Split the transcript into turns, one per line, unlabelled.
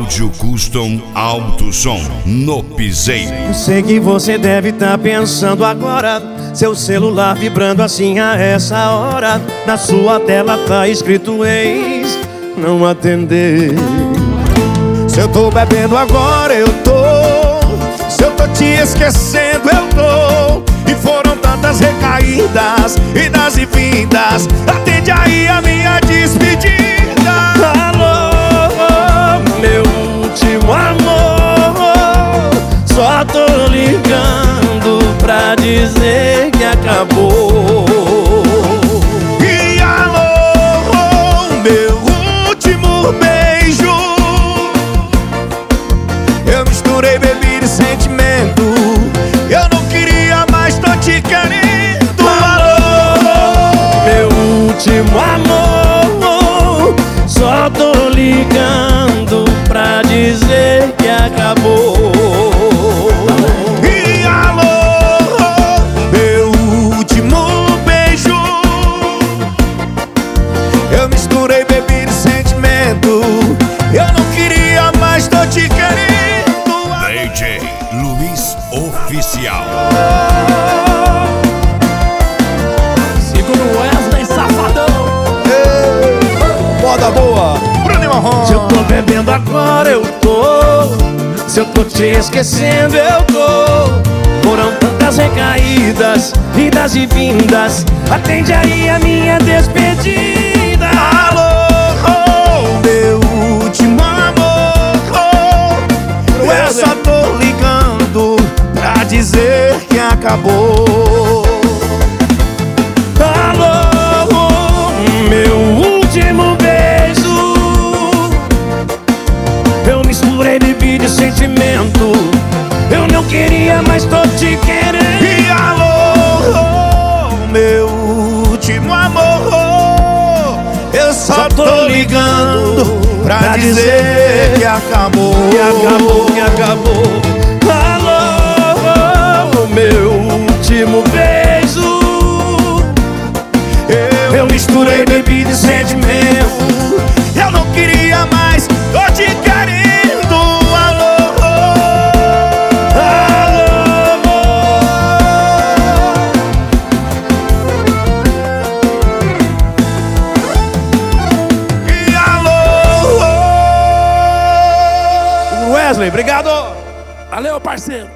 Áudio Custom Alto Som no Piseiro.
Sei que você deve estar pensando agora, seu celular vibrando assim a essa hora. Na sua tela tá escrito ex, não atender. Se eu tô bebendo agora eu tô, se eu tô te esquecendo eu tô. E foram tantas recaídas, idas e vindas. Atende aí a minha despedida. Alô, meu último amor, só tô ligando pra dizer que acabou. E alô, meu último beijo, eu misturei bebida e sentimento. Eu não queria mais, tô te querendo. Alô, meu último amor, só tô ligando pra dizer que acabou. E alô, meu último beijo, eu misturei bebida e sentimento. Eu não queria mais, tô te querendo.
DJ Luiz Oficial.
Segura o Wesley, safadão.
Moda boa, Bruno Marrom. Se eu tô bebendo agora eu tô, se eu tô te esquecendo eu tô. Foram tantas recaídas, idas e vindas. Atende aí a minha despedida. Alô, meu último amor, eu só tô ligando pra dizer que acabou. Alô, meu último beijo, eu misturei bebida e sentimento. Eu não queria, mas tô te querendo. E alô, meu último amor, eu só tô ligando pra dizer que acabou. Que acabou, que acabou. Alô, meu último beijo, eu misturei bebida e sentimento. Eu não queria mais, tô te querendo. Alô, alô. E alô. Wesley, obrigado.
Valeu, parceiro.